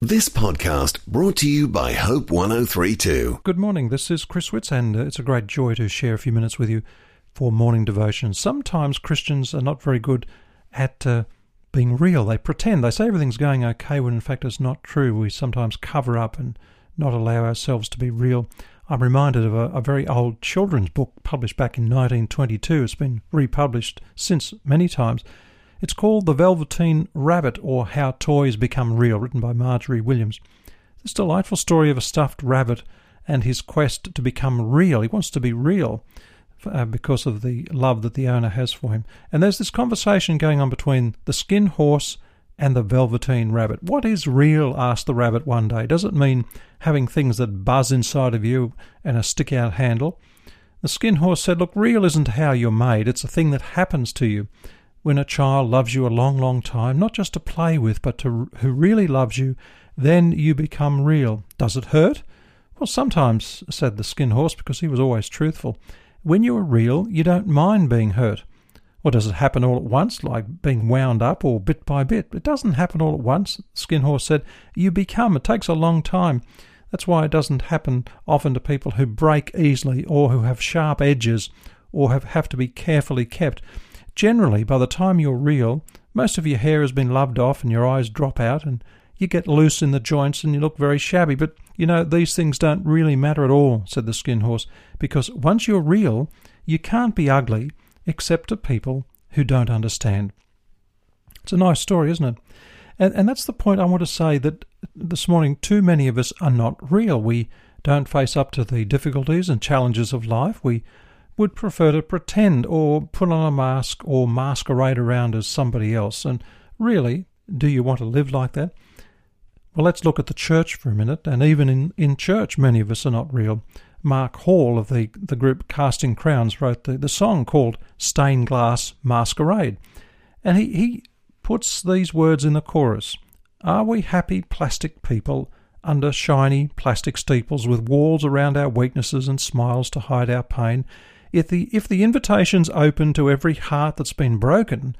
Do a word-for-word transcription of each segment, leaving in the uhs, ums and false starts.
This podcast brought to you by Hope one oh three two. Good morning, this is Chris Witz, and uh, it's a great joy to share a few minutes with you for morning devotion. Sometimes Christians are not very good at uh, being real. They pretend, they say everything's going okay when in fact it's not true. We sometimes cover up and not allow ourselves to be real. I'm reminded of a, a very old children's book published back in nineteen twenty-two. It's been republished since many times. It's called The Velveteen Rabbit, or How Toys Become Real, written by Marjorie Williams. This delightful story of a stuffed rabbit and his quest to become real. He wants to be real uh, because of the love that the owner has for him. And there's this conversation going on between the skin horse and the Velveteen Rabbit. What is real? Asked the rabbit one day. Does it mean having things that buzz inside of you and a stick-out handle? The skin horse said, look, real isn't how you're made. It's a thing that happens to you. When a child loves you a long, long time, not just to play with, but to who really loves you, then you become real. Does it hurt? Well, sometimes, said the skin horse, because he was always truthful. When you are real, you don't mind being hurt. Or does it happen all at once, like being wound up, or bit by bit? It doesn't happen all at once, the skin horse said. You become. It takes a long time. That's why it doesn't happen often to people who break easily, or who have sharp edges, or have, have to be carefully kept. Generally, by the time you're real, most of your hair has been loved off and your eyes drop out and you get loose in the joints and you look very shabby. But, you know, these things don't really matter at all, said the skin horse, because once you're real, you can't be ugly except to people who don't understand. It's a nice story, isn't it? And, and that's the point I want to say, that this morning too many of us are not real. We don't face up to the difficulties and challenges of life. We would prefer to pretend or put on a mask or masquerade around as somebody else. And really, do you want to live like that? Well, let's look at the church for a minute. And even in, in church, many of us are not real. Mark Hall of the, the group Casting Crowns wrote the, the song called Stained Glass Masquerade. And he, he puts these words in the chorus. Are we happy plastic people under shiny plastic steeples with walls around our weaknesses and smiles to hide our pain? If the if the invitation's open to every heart that's been broken,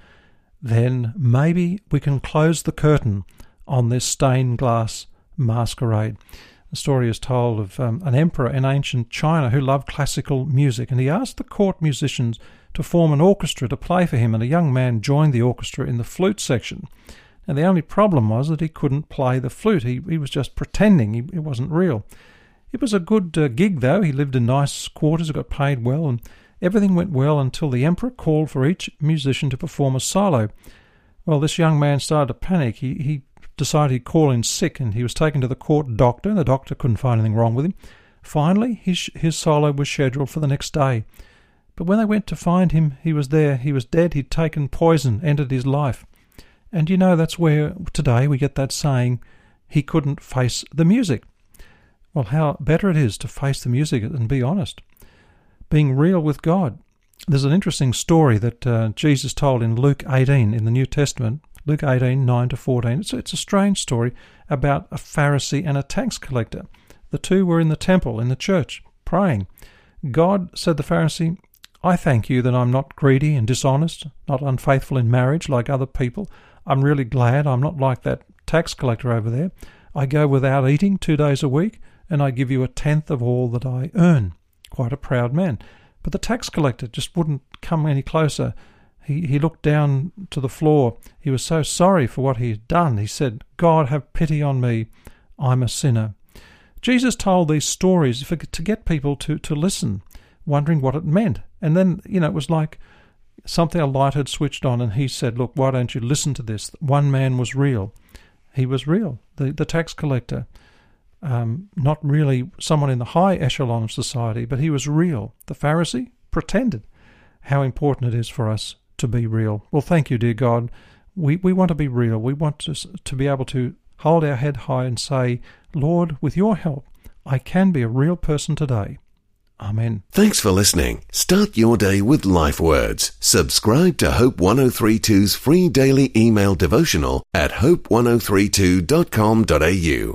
then maybe we can close the curtain on this stained glass masquerade. The story is told of um, an emperor in ancient China who loved classical music, and he asked the court musicians to form an orchestra to play for him, and a young man joined the orchestra in the flute section. And the only problem was that he couldn't play the flute. He, he was just pretending. He, it wasn't real. It was a good uh, gig, though. He lived in nice quarters, got paid well, and everything went well until the emperor called for each musician to perform a solo. Well, this young man started to panic. He, he decided he'd call in sick, and he was taken to the court doctor, and the doctor couldn't find anything wrong with him. Finally, his, his solo was scheduled for the next day. But when they went to find him, he was there. He was dead. He'd taken poison, ended his life. And you know, that's where today we get that saying, he couldn't face the music. Well, how better it is to face the music and be honest. Being real with God. There's an interesting story that uh, Jesus told in Luke eighteen in the New Testament, Luke eighteen, nine to fourteen. It's, it's a strange story about a Pharisee and a tax collector. The two were in the temple, in the church, praying. God, said the Pharisee, I thank you that I'm not greedy and dishonest, not unfaithful in marriage like other people. I'm really glad I'm not like that tax collector over there. I go without eating two days a week, and I give you a tenth of all that I earn. Quite a proud man. But the tax collector just wouldn't come any closer. He he looked down to the floor. He was so sorry for what he had done. He said, God, have pity on me. I'm a sinner. Jesus told these stories for, to get people to, to listen, wondering what it meant. And then, you know, it was like something, a light had switched on, and he said, look, why don't you listen to this? One man was real. He was real, the, the tax collector. Um, not really someone in the high echelon of society, but he was real. The Pharisee pretended. How important it is for us to be real. Well, thank you, dear God. We we want to be real. We want to, to be able to hold our head high and say, Lord, with your help, I can be a real person today. Amen. Thanks for listening. Start your day with Life Words. Subscribe to Hope ten thirty-two's free daily email devotional at hope ten thirty-two dot com dot a u.